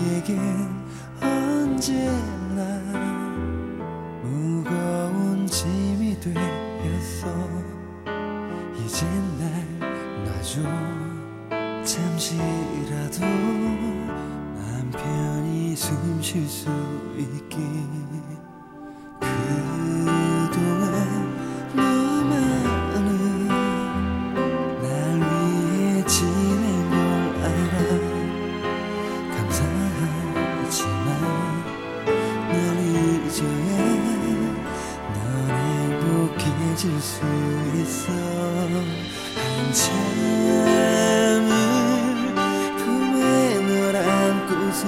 우리에겐 언제나 무거운 짐이 되었어. 이젠 날 놔줘. 잠시라도 맘 편히 숨 쉴 수 있게. 그동안 너만은 날 위해 지낸 걸 알아. 감사하지만 널 잊어야 넌 행복해질 수 있어. 한참을 품에 널 안고서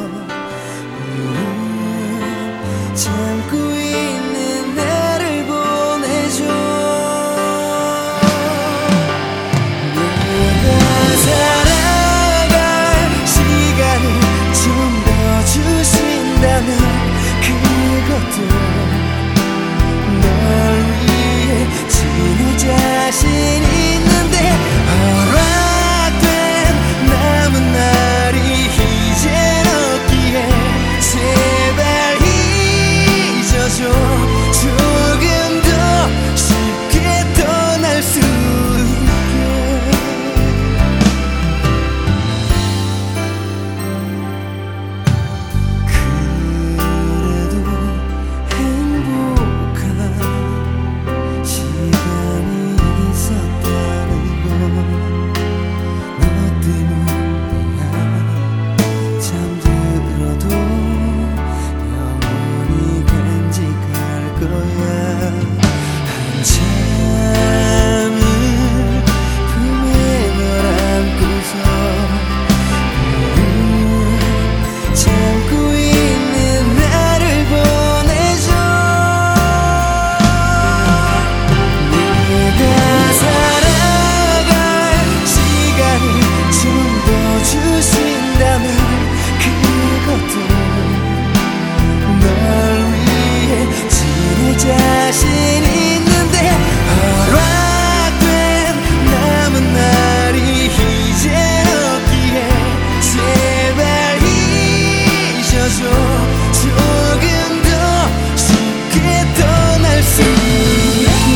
참고 있는 나를 보내줘. 내가 살아갈 시간을 좀 더 주신다면 그것도 널 위해 지낼 자신 있는데 허락된 남은 날이 이젠 없기에 제발 잊어줘. 조금 더 쉽게 떠날 수 있게. 그래도 행복한 시간이 있었다는 건 너 때문이야. 잠들어도 영원히 간직할 거야. 한참을 품에 널 안고서 참고 있는 나를 보내줘. 내가 살아갈 시간을 좀 더 주신다면 그것도 널 위해 지낼 자신 있는데 허락된 남은 날이 이젠 없기에 제발 잊어줘. 조금 더 쉽게 떠날 수 있게.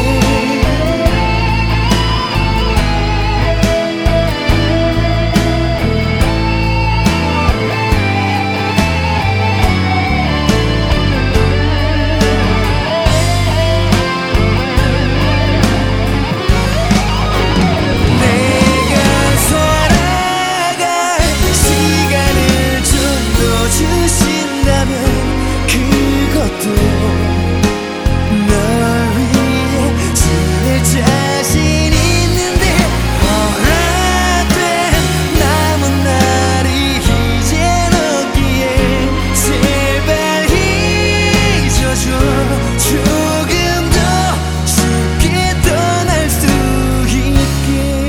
내가 살아갈 시간을 좀 더 주신다면 그것도 널 위해 지낼 자신 있는데 허락된 남은 날이 이젠 없기에 제발 잊어줘. 조금 더 쉽게 떠날 수 있게.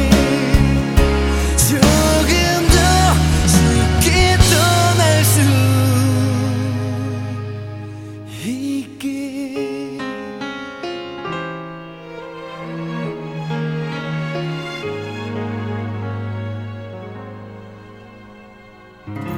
조금 더 쉽게 떠날 수 있게.